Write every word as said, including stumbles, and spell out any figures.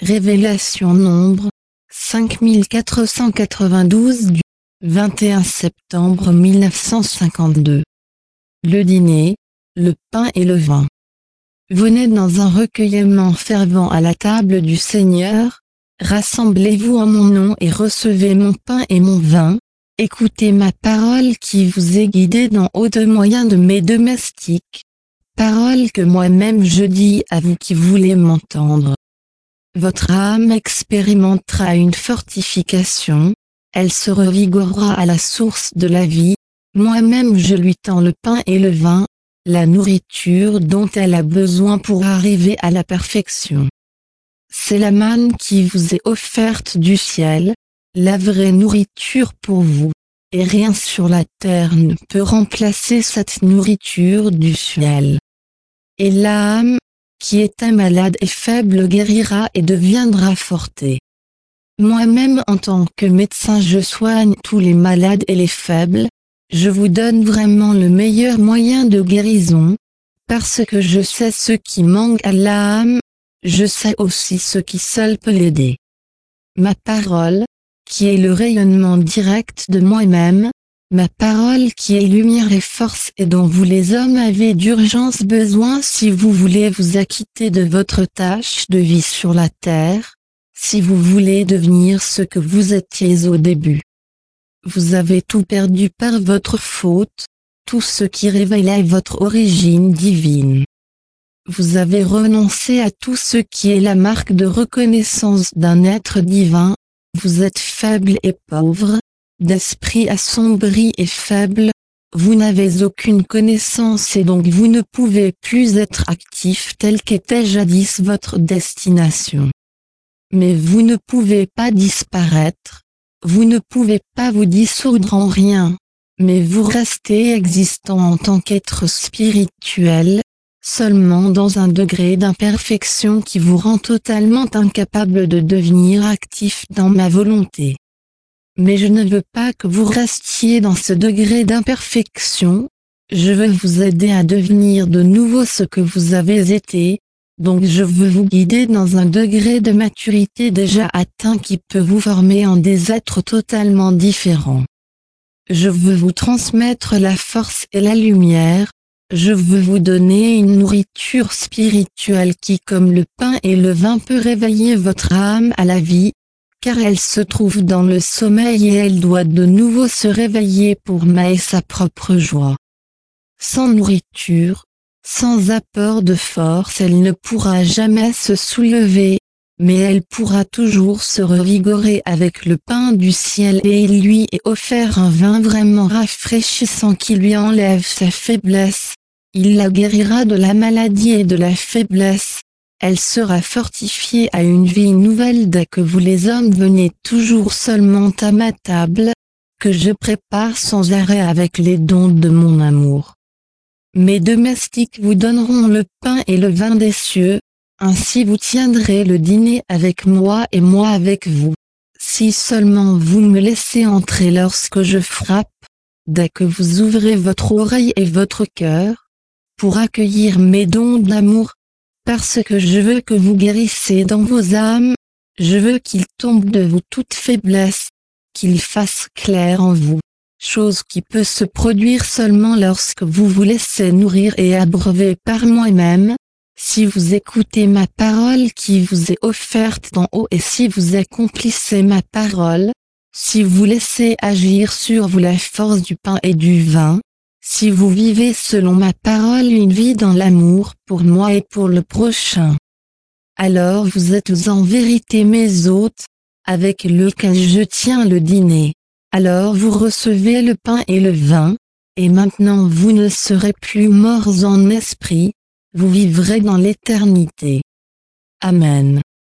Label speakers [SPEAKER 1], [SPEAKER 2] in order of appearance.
[SPEAKER 1] Révélation Nombre, cinq mille quatre cent quatre-vingt-douze du vingt et un septembre mille neuf cent cinquante-deux. Le dîner, le pain et le vin. Venez dans un recueillement fervent à la table du Seigneur, rassemblez-vous en mon nom et recevez mon pain et mon vin, écoutez ma parole qui vous est guidée dans haut de moyen de mes domestiques, parole que moi-même je dis à vous qui voulez m'entendre. Votre âme expérimentera une fortification, elle se revigorera à la source de la vie, moi-même je lui tends le pain et le vin, la nourriture dont elle a besoin pour arriver à la perfection. C'est la manne qui vous est offerte du ciel, la vraie nourriture pour vous, et rien sur la terre ne peut remplacer cette nourriture du ciel. Et l'âme, qui est un malade et faible guérira et deviendra forte. Moi-même en tant que médecin je soigne tous les malades et les faibles, je vous donne vraiment le meilleur moyen de guérison, parce que je sais ce qui manque à l'âme, je sais aussi ce qui seul peut l'aider. Ma parole, qui est le rayonnement direct de moi-même, ma parole qui est lumière et force et dont vous les hommes avez d'urgence besoin si vous voulez vous acquitter de votre tâche de vie sur la terre, si vous voulez devenir ce que vous étiez au début. Vous avez tout perdu par votre faute, tout ce qui révélait votre origine divine. Vous avez renoncé à tout ce qui est la marque de reconnaissance d'un être divin, vous êtes faible et pauvre, d'esprit assombri et faible, vous n'avez aucune connaissance et donc vous ne pouvez plus être actif tel qu'était jadis votre destination. Mais vous ne pouvez pas disparaître, vous ne pouvez pas vous dissoudre en rien, mais vous restez existant en tant qu'être spirituel, seulement dans un degré d'imperfection qui vous rend totalement incapable de devenir actif dans ma volonté. Mais je ne veux pas que vous restiez dans ce degré d'imperfection, je veux vous aider à devenir de nouveau ce que vous avez été, donc je veux vous guider dans un degré de maturité déjà atteint qui peut vous former en des êtres totalement différents. Je veux vous transmettre la force et la lumière, je veux vous donner une nourriture spirituelle qui comme le pain et le vin peut réveiller votre âme à la vie, car elle se trouve dans le sommeil et elle doit de nouveau se réveiller pour m'aider sa propre joie. Sans nourriture, sans apport de force elle ne pourra jamais se soulever, mais elle pourra toujours se revigorer avec le pain du ciel et il lui est offert un vin vraiment rafraîchissant qui lui enlève sa faiblesse, il la guérira de la maladie et de la faiblesse. Elle sera fortifiée à une vie nouvelle dès que vous les hommes venez toujours seulement à ma table, que je prépare sans arrêt avec les dons de mon amour. Mes domestiques vous donneront le pain et le vin des cieux, ainsi vous tiendrez le dîner avec moi et moi avec vous, si seulement vous me laissez entrer lorsque je frappe, dès que vous ouvrez votre oreille et votre cœur, pour accueillir mes dons d'amour, parce que je veux que vous guérissiez dans vos âmes, je veux qu'il tombe de vous toute faiblesse, qu'il fasse clair en vous, chose qui peut se produire seulement lorsque vous vous laissez nourrir et abreuver par moi-même, si vous écoutez ma parole qui vous est offerte d'en haut et si vous accomplissez ma parole, si vous laissez agir sur vous la force du pain et du vin, si vous vivez selon ma parole une vie dans l'amour pour moi et pour le prochain. Alors vous êtes en vérité mes hôtes, avec lesquels je tiens le dîner. Alors vous recevez le pain et le vin, et maintenant vous ne serez plus morts en esprit, vous vivrez dans l'éternité. Amen.